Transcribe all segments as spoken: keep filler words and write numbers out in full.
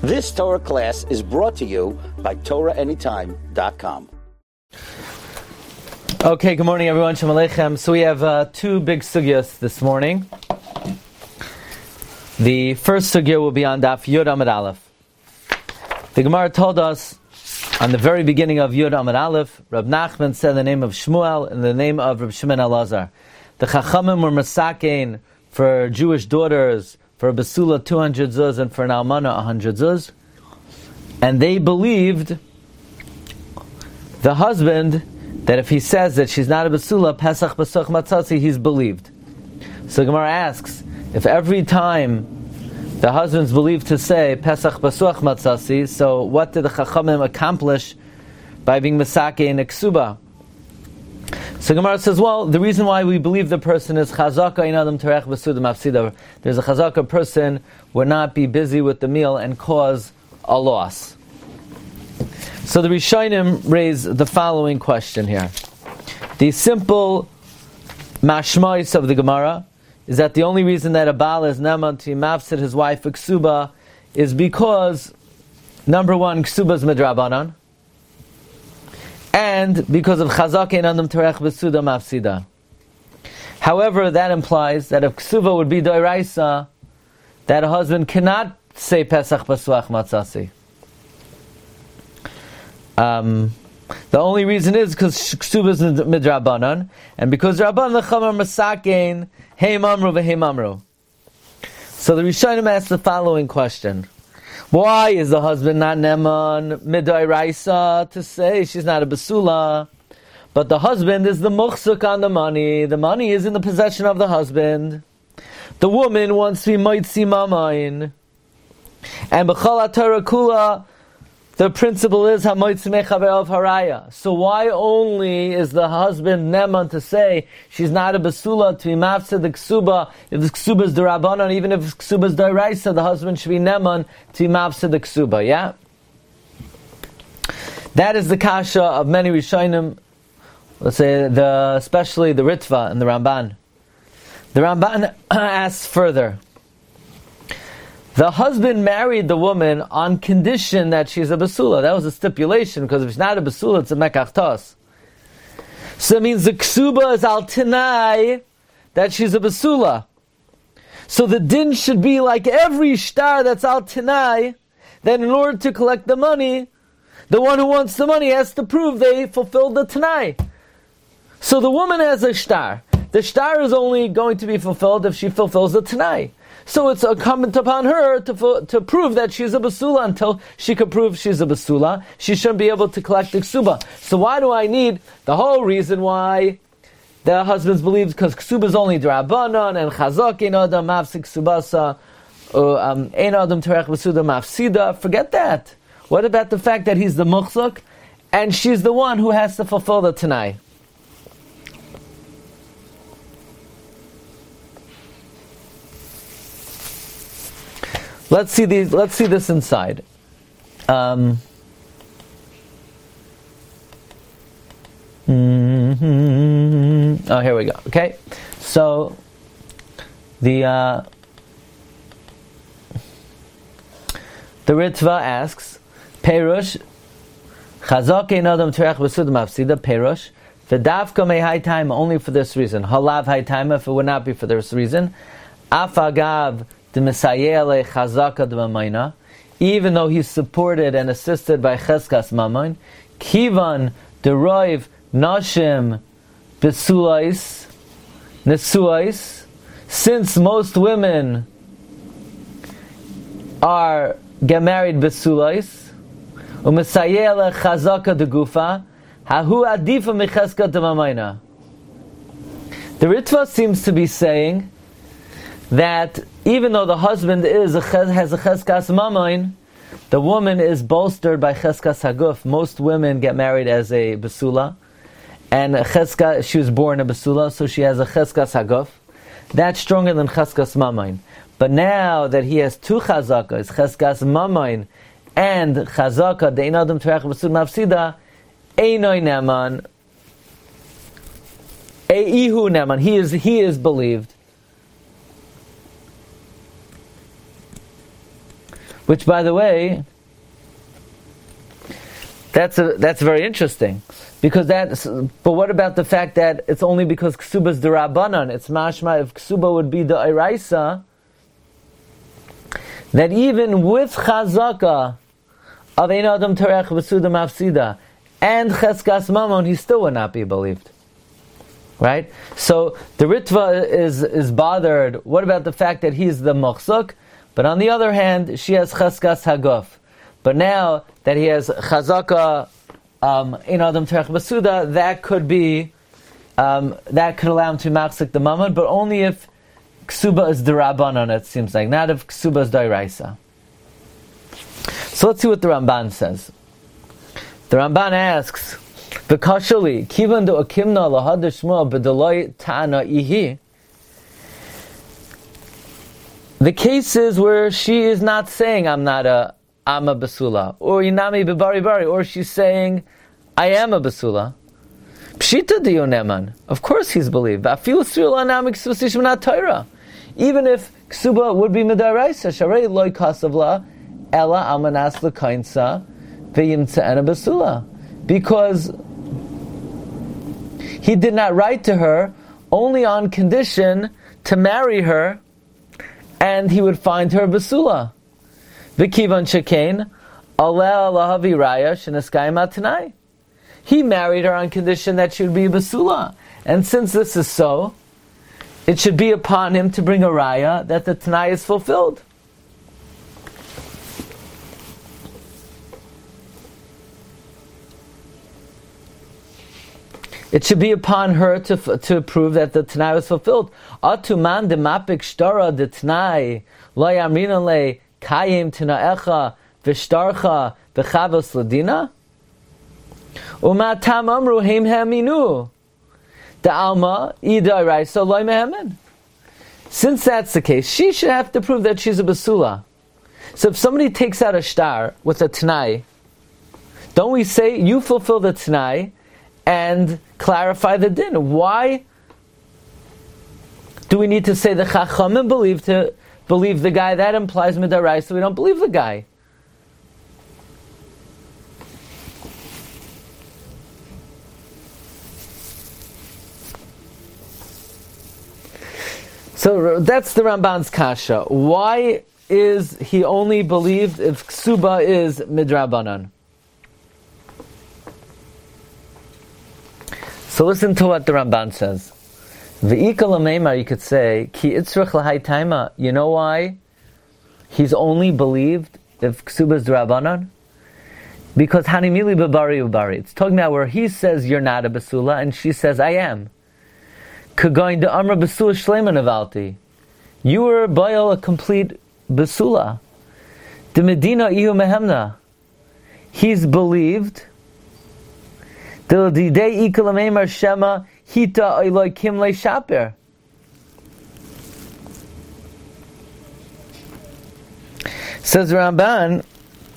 This Torah class is brought to you by Torah Anytime dot com. Okay, good morning everyone, Shalom Aleichem. So we have uh, two big sugyas this morning. The first sugya will be on Daf Yud Amud Aleph. The Gemara told us on the very beginning of Yud Amud Aleph, Rab Nachman said the name of Shmuel and the name of Rab Shimon Elazar. The Chachamim were masakein for Jewish daughters, for a Basula two hundred zuz and for an Almana one hundred zuz. And they believed the husband that if he says that she's not a Basula, Pesach Basuch Matzasi, he's believed. So Gemara asks, if every time the husband's believed to say Pesach Basuch Matzasi, so what did the Chachamim accomplish by being Masake in Ksuba? So Gemara says, well, the reason why we believe the person is Chazaka in Adam Terech Basuda Mafsida. There's a Chazaka person would not be busy with the meal and cause a loss. So the Rishonim raise the following question here. The simple mashmais of the Gemara is that the only reason that a Baal is Neman to mafsid his wife Ksuba is because, number one, Ksuba is Midrabanan, and because of Chazak ein Adam Terech B'Suda Mafsida. However, that implies that if Ksuba would be Doiraisa, that a husband cannot say Pesach Basuach Matzasi. Um, the only reason is because Ksuba is Midrabanan, and because Rabban Lechamar Masakein Hey Mamru v'Hei Mamru. So the Rishonim asked the following question: why is the husband not Neman Midai Raisa to say she's not a Basula, but the husband is the Muchsuk on the money? The money is in the possession of the husband. The woman wants to be Moitzi Mamain, and B'chal HaTorah Kula, the principle is Hamoitzi Mechaber of Haraya. So why only is the husband Neman to say she's not a Basula to be Mafsid the Ksuba? If the Ksuba is Darabanan, even if Ksuba is Daraisa, the husband should be Neman to be Mafsid the Ksuba, yeah? That is the kasha of many Rishonim, let's say, the, especially the Ritva and the Ramban. The Ramban asks further. The husband married the woman on condition that she's a Basula. That was a stipulation, because if she's not a Basula, it's a Mekach Tos. So it means the Ksuba is al Tinai that she's a Basula. So the din should be like every shtar that's al Tinai, that in order to collect the money, the one who wants the money has to prove they fulfilled the Tinai. So the woman has a shtar. The shtar is only going to be fulfilled if she fulfills the Tinai. So it's incumbent upon her to to prove that she's a Basula. Until she can prove she's a Basula, she shouldn't be able to collect the Ksuba. So why do I need the whole reason why the husbands believe? Because Ksuba is only Drabanan and Chazak ein Adam Mafsik Ksubasa ein Adam Terech B'Suda Mafsida. Forget that. What about the fact that he's the Muchzak and she's the one who has to fulfill the Tanai? Let's see these. Let's see this inside. Um, mm-hmm. Oh, here we go. Okay, so the uh, the Ritva asks, Perush Chazak ein Adam Terech B'Suda Mafsida Perush v'davka mei high time only for this reason. Halav high time if it would not be for this reason. Afagav. Even though he's supported and assisted by Cheskas Mamain, Kivan derive Nashim Besulais Nesuais, since most women are get married Besulais, Umesayele Chazaka de Gufa, Hahu Adifa Mecheska de Mamaina. The Ritva seems to be saying that even though the husband is a ches, has a cheskas mamain, the woman is bolstered by cheskas haguf. Most women get married as a basula, and a cheska, she was born a basula, so she has a cheskas haguf. That's stronger than cheskas mamain. But now that he has two chazakas, cheskas mamain and chazaka, the ein adam terech b'sud mafsida, einoi neman, eihu neman. He is he is believed. Which, by the way, that's a, that's very interesting. Because that's, but what about the fact that it's only because ksuba is the Rabbanan? It's mashma, if ksuba would be the Iraisa, that even with chazaka of Ein Adam Terech V'Suda Mafsida and Cheskas Mamon, he still would not be believed. Right? So the Ritva is, is bothered. What about the fact that he's the Mochsuk? But on the other hand, she has Cheskas Haguf. But now that he has chazaka, um, in Adam Terech Basuda, that could be, um, that could allow him to machzik the mamon, but only if ksuba is the Rabbanon, it seems like, not if ksuba is the Iraisa. So let's see what the Ramban says. The Ramban asks, "V'kashali kivan do akimna lahad shmuel b'deloi ta'ana ihi." The cases where she is not saying, "I'm not a I'm a basula," or "Inami b'bari bari," or she's saying, "I am a basula." Pshita diyoneman. Of course he's believed. Even if ksuba would be midaraisa, sharei loy kasavla ela amanas lekainsa v'yimtza ena basula, because he did not write to her only on condition to marry her, and he would find her basula. V'kivan shekain aleh lahavi raya shenaskayim atanai. He married her on condition that she would be a basula, and since this is so, it should be upon him to bring a raya that the tanai is fulfilled. It should be upon her to to prove that the tanai was fulfilled. Atuman de mapik shtara de tanai lo yamrina le kayim tanaecha v'shtarcha v'chavos ladina. Umatam amru heim haminu. The alma idai raisa loy mehemen. Since that's the case, she should have to prove that she's a basula. So if somebody takes out a shtar with a tanai, don't we say you fulfill the tanai and clarify the din? Why do we need to say the chachamim believe to believe the guy? That implies midaraisa, so we don't believe the guy. So that's the Ramban's kasha. Why is he only believed if ksuba is midrabanan? So listen to what the Ramban says. V'ika l'meimar, you could say, ki itzrich l'hai taima. You know why he's only believed if ksuba is drabanan? Because hanimili b'bari u'bari. It's talking about where he says you're not a basula and she says I am. Kagoin de amra basula shleima navalti. You were bayal a complete basula. De medina ihu mehemna. He's believed. Del didei ikalamemar shema hita oiloi kim le shaper. Says Ramban,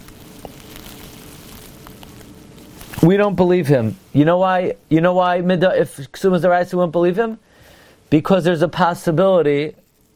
we don't believe him. You know why? You know why? If Ksumas Daraisa won't believe him, because there's a possibility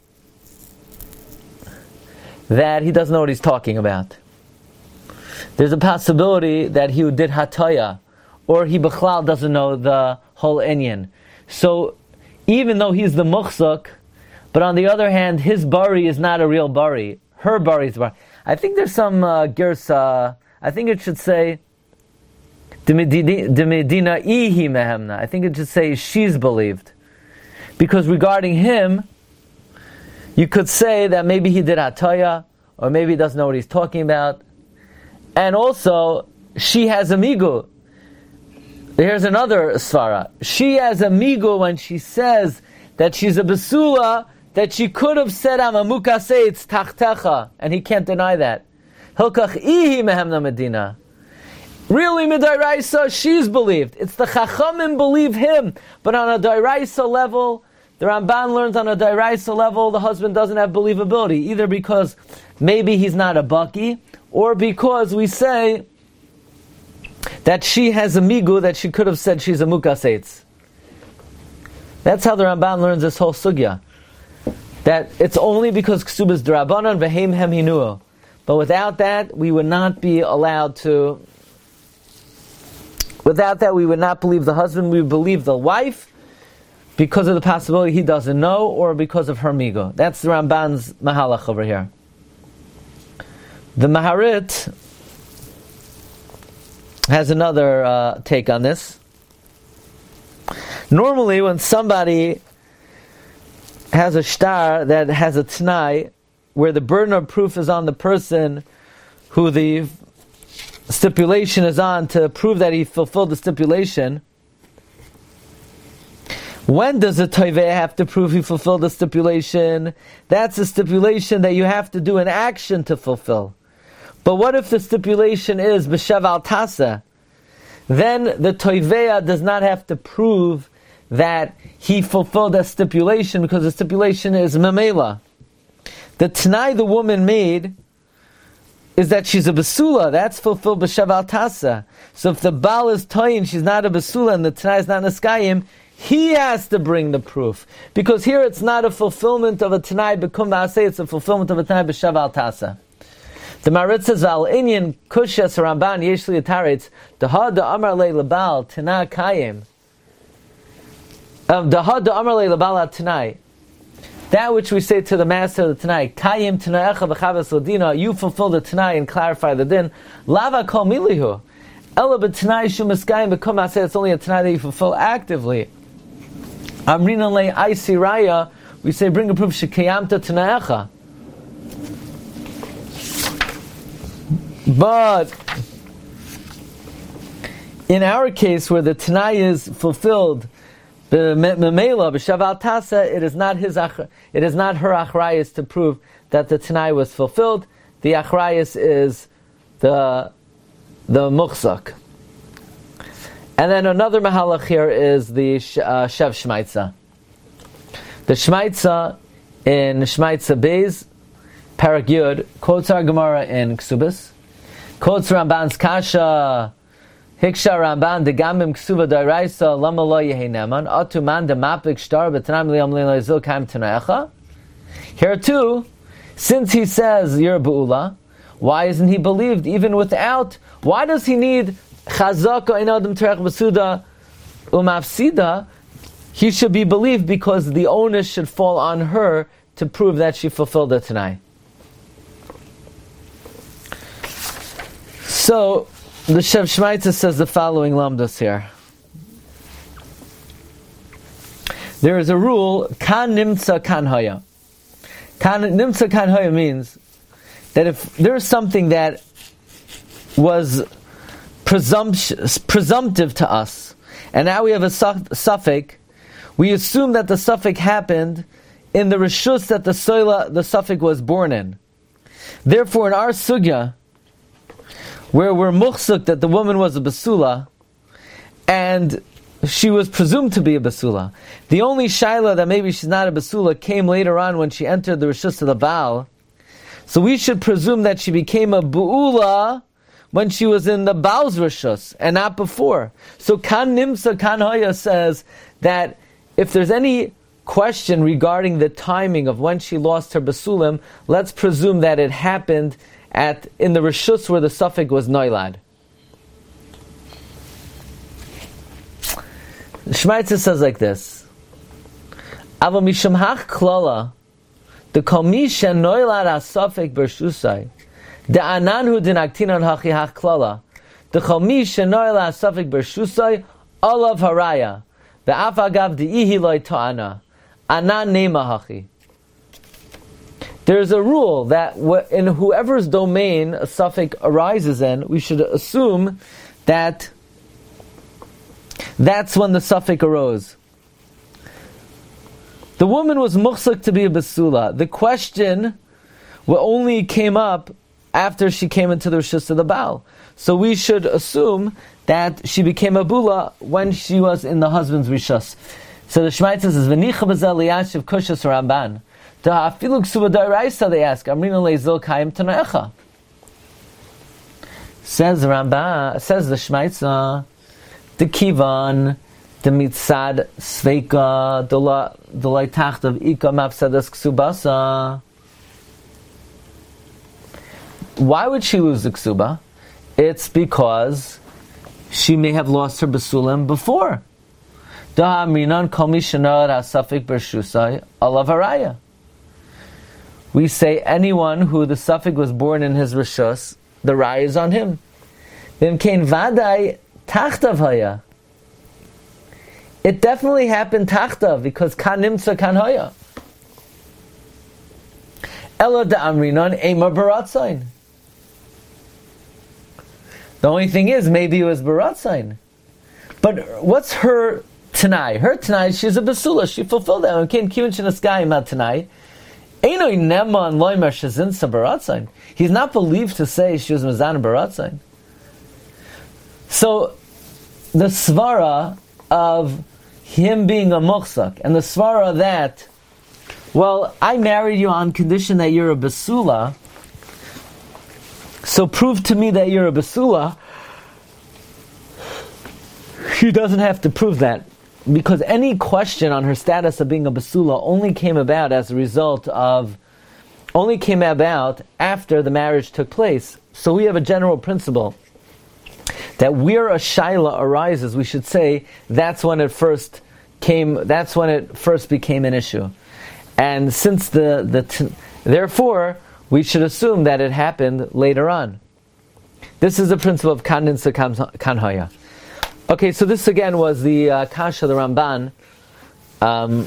that he doesn't know what he's talking about. There's a possibility that he did hataya, or he b'chlal doesn't know the whole inyan. So even though he's the muchzak, but on the other hand, his bari is not a real bari. Her bari is bari. I think there's some uh, girsa. I think it should say de medina ihi mehemna. I think it should say she's believed. Because regarding him, you could say that maybe he did hataya, or maybe he doesn't know what he's talking about. And also, she has a migu. Here's another svara. She has a migu when she says that she's a basula, that she could have said, I'm a mukaseitz tachtecha, and he can't deny that. Hilkach ihi mehemna medina. Really, midaraisa, she's believed. It's the chachamim believe him, but on a daraisa level, the Ramban learns on a daraisa level, the husband doesn't have believability, either because maybe he's not a baki, or because we say that she has a migu that she could have said she's a mukaseitz. That's how the Ramban learns this whole sugya. That it's only because ksubas drabanan v'heim hem hinuo. but without that, we would not be allowed to, without that, we would not believe the husband, we would believe the wife, because of the possibility he doesn't know, or because of her migo. That's the Ramban's Mahalach over here. The Maharit has another uh, take on this. Normally, when somebody has a shtar that has a t'nai, where the burden of proof is on the person who the stipulation is on to prove that he fulfilled the stipulation, when does the toiveh have to prove he fulfilled the stipulation? That's a stipulation that you have to do an action to fulfill. But what if the stipulation is b'shev al tasa? Then the toiveh does not have to prove that he fulfilled that stipulation, because the stipulation is memela. The t'nai the woman made is that she's a basula. That's fulfilled b'shev al tasa. So if the baal is toyin, she's not a basula, and the t'nai is not neskayim, he has to bring the proof. Because here it's not a fulfillment of a t'nai b'kum v'aseh, it's a fulfillment of a t'nai b'shev al tasa. The Marit says, Al inyan kushas Ramban yesh li ataretz dahad amar le lebal t'na kayim. Dahad amar le lebal t'nai. That which we say to the master of the t'nai, kayim t'naecha v'chavas l'dina, you fulfill the t'nai and clarify the din. Lava kol milihu. Ela b't'nai shu miskayim b'kum aseh, it's only a t'nai that you fulfill actively. Amrina le aisi raya, we say bring a proof shekayamta t'naecha. But in our case, where the t'nai is fulfilled, the memela b'shev al tasa, it is not his, it is not her achrayus to prove that the t'nai was fulfilled. The achrayus is the the muchzak. And then another mahalach here is the uh, shev shmaitza. The shmaitza in Shmaitza Beis Parak Yud quotes our Gemara in Ksubis. Quotes Ramban's Kasha, Hiksha Ramban, de Gamim Ksuva Dairaisa, Lama Lo Yehe Neman, Atuman de Mapik Shtar, Betanam Liam Lino Zil Kaim Tanaecha. Here too, since he says you're Be'ula, why isn't he believed even without? Why does he need Chazaka in Adam Terech Basuda Umafsida? He should be believed because the onus should fall on her to prove that she fulfilled the Tanai. So, the Shev Shmaitza says the following lamdas here. There is a rule, kan nimtza kan haya. Kan nimtza kan haya means that if there is something that was presumpt- presumptive to us, and now we have a suffix, we assume that the suffix happened in the reshus that the soila, the suffix was born in. Therefore, in our sugya, where we're muchsuk that the woman was a basula, and she was presumed to be a basula. The only shaila that maybe she's not a basula came later on when she entered the reshus of the Baal. So we should presume that she became a bu'ula when she was in the Baal's reshus, and not before. So Kan Nimsa Kan Hoya says that if there's any question regarding the timing of when she lost her basulim, let's presume that it happened at in the reshus where the suffix was noilad. Shmaitza says like this: Ava misham hach klala, the komisha noilad asafik bershusai, the ananhu dinaktinon hachi hach klala, the komisha noilad asafik bershusai, olav haraya, the afagav diihi loy ta'ana, anan nema hachi. There's a rule that in whoever's domain a suffix arises in, we should assume that that's when the suffix arose. The woman was muhsak to be a basula. The question only came up after she came into the reshus of the Baal. So we should assume that she became a bula when she was in the husband's reshus. So the Shmaitza says, "V'nicha b'zel liyashiv kushas Ramban." To hafilu ksuva da'iraisa, they ask, Amrina le'zil kayim tanaecha. Says Ramban, says the Shmaitza, the kivan, the mitzad sveika, the loitacht of ika mafsadas ksubasa. why would she lose the ksuba? It's because she may have lost her basulim before. We say anyone who the suffix was born in his rishus, the raya is on him. It definitely happened tachtav because kan nimtza kan haya. Ela da amrinon ema baratzain. The only thing is, maybe it was baratzain. But what's her tanai? Her tanai, she's a basula. She fulfilled that. Okay, kivin shenaskai mat tanai. Einoi nema and loimer shezinsa baratzain. He's not believed to say she was mazana baratzain. So the svara of him being a muchsak and the svara that, well, I married you on condition that you're a basula, so prove to me that you're a basula. She doesn't have to prove that, because any question on her status of being a basula only came about as a result of, only came about after the marriage took place. So we have a general principle that where a shaila arises, we should say that's when it first came. That's when it first became an issue. And since the, the t- therefore, we should assume that it happened later on. This is the principle of kan ninsa kan haya. Okay, so this again was the uh, kasha, the Ramban, um,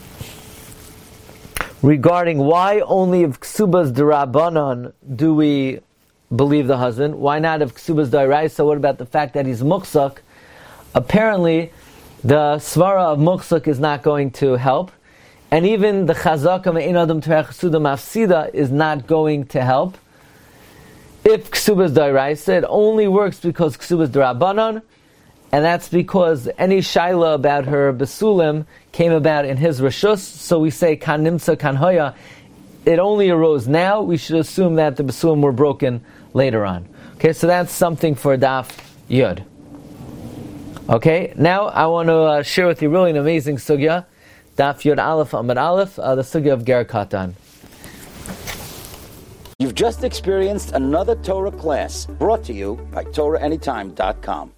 regarding why only of ksubas derabanan do we believe the husband. Why not of ksubas d'oraisa? What about the fact that he's muksak? Apparently, the svara of muksak is not going to help. And even the chazaka me'ein adam terech suda mafsida is not going to help. If ksubas d'oraisa, it only works because ksubas d'rabanan, and that's because any shaila about her basulim came about in his rishus. So we say kan nimtza kan hoya. It only arose now. We should assume that the basulim were broken later on. Okay, so that's something for Daf Yud. Okay, now I want to uh, share with you really an amazing sugya. Daf Yud Aleph Amud Aleph, uh, the sugya of Ger Katan. You've just experienced another Torah class brought to you by Torah Anytime dot com.